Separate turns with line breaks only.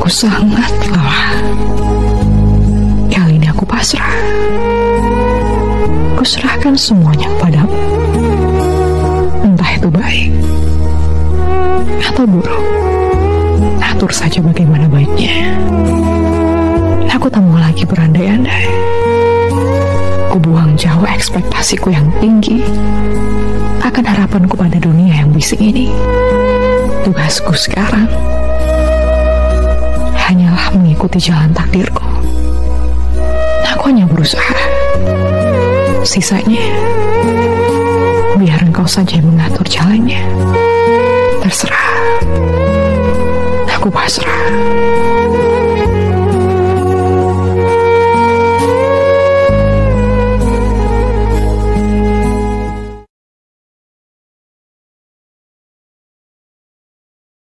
Aku sangat lelah. Kali ini aku pasrah. Kuserahkan semuanya padamu. Entah itu baik atau buruk, atur saja bagaimana baiknya. Aku tak mau lagi berandai-andai. Ku buang jauh ekspektasiku yang tinggi akan harapanku pada dunia yang bising ini. Tugasku sekarang hanyalah mengikuti jalan takdirku. Aku hanya berusaha. Sisanya biar engkau saja yang mengatur jalannya. Terserah. Aku pasrah.